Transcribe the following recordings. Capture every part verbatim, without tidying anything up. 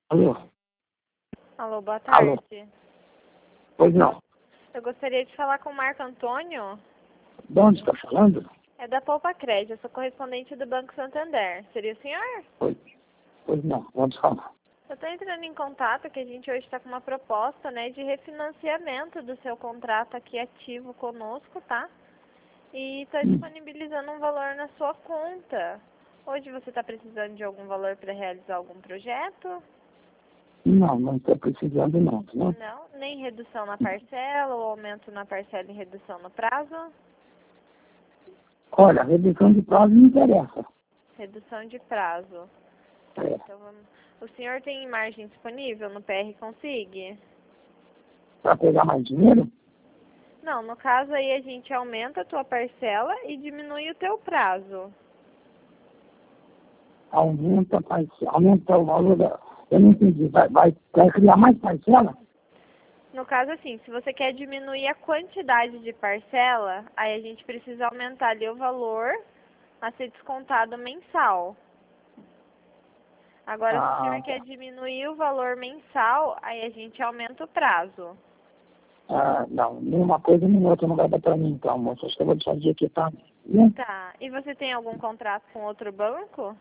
Alô? Alô, boa Alô? tarde. Pois não. Eu gostaria de falar com o Marco Antônio. De onde está falando? É da Poupa Crédito, eu sou correspondente do Banco Santander. Seria o senhor? Pois, pois não, vamos falar. Eu estou entrando em contato que a gente hoje está com uma proposta, né, de refinanciamento do seu contrato aqui ativo conosco, tá? E está Hum. disponibilizando um valor na sua conta. Hoje você está precisando de algum valor para realizar algum projeto? Não, não estou precisando não, não. Não? Nem redução na parcela ou aumento na parcela e redução no prazo? Olha, a redução de prazo não interessa. Redução de prazo. Tá, É. então vamos... O senhor tem margem disponível no P R Consig? Para pegar mais dinheiro? Não, no caso aí a gente aumenta a tua parcela e diminui o teu prazo. Aumenta, a parcela, aumenta o valor da... Eu não entendi. Vai, vai, vai criar mais parcela? No caso assim, se você quer diminuir a quantidade de parcela, aí a gente precisa aumentar ali o valor a ser descontado mensal. Agora, se o Ah, senhor quer tá. diminuir o valor mensal, aí a gente aumenta o prazo. Ah, não, nenhuma coisa nem outra não vai dar para mim então, moço. Acho que eu vou deixar de aqui, tá? Né? Tá. E você tem algum contrato com outro banco?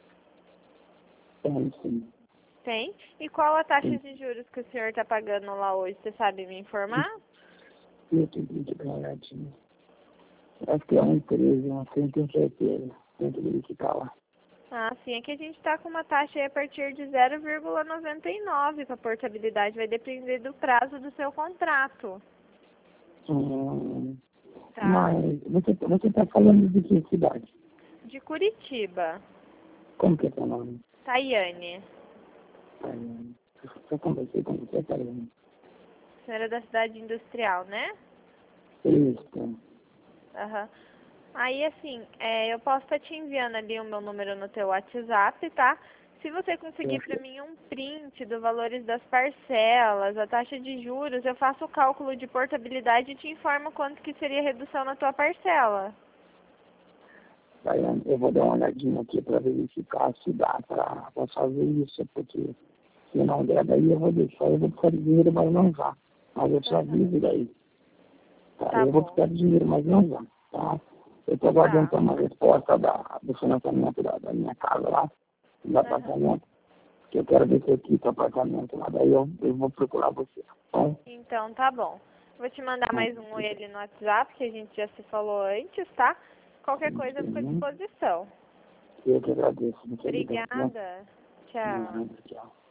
Tem sim. Tem. E qual a taxa Sim. de juros que o senhor está pagando lá hoje? Você sabe me informar? Eu tenho que dar uma olhadinha. Acho que é um treze, não sei, não tenho certeza. Tem que verificar lá. Ah, sim. Aqui a gente está com uma taxa aí a partir de zero vírgula noventa e nove para portabilidade. Vai depender do prazo do seu contrato. Hum, Tá? mas você você está falando de que cidade? De Curitiba. Como que é seu nome? Tayane. Tayane. Eu conversei com você, Tayane. Senhora da cidade industrial, né? Isso. Aham. Aí, assim, é, eu posso estar te enviando ali o meu número no teu WhatsApp, tá? Se você conseguir para mim um print dos valores das parcelas, a taxa de juros, eu faço o cálculo de portabilidade e te informo quanto que seria a redução na tua parcela. Tayane, eu vou dar uma olhadinha aqui para verificar se dá para fazer isso, porque se não der, daí eu vou deixar, eu vou precisar de dinheiro, mas não já. Mas eu só Aham. aviso daí. Tá? Tá Eu vou bom. precisar de dinheiro, mas não já. Tá? Eu estou aguardando Tá. então uma resposta da, do financiamento da, da minha casa lá, do Aham. apartamento, que eu quero ver se eu quito o apartamento lá, daí eu, eu vou procurar você. Tá bom? Então, tá bom. Vou te mandar mais um oi ali no WhatsApp, que a gente já se falou antes, tá? Qualquer coisa eu fico à Uhum. disposição. Eu que agradeço. Muito obrigado. Né? Obrigada. Tchau. Uhum. Tchau.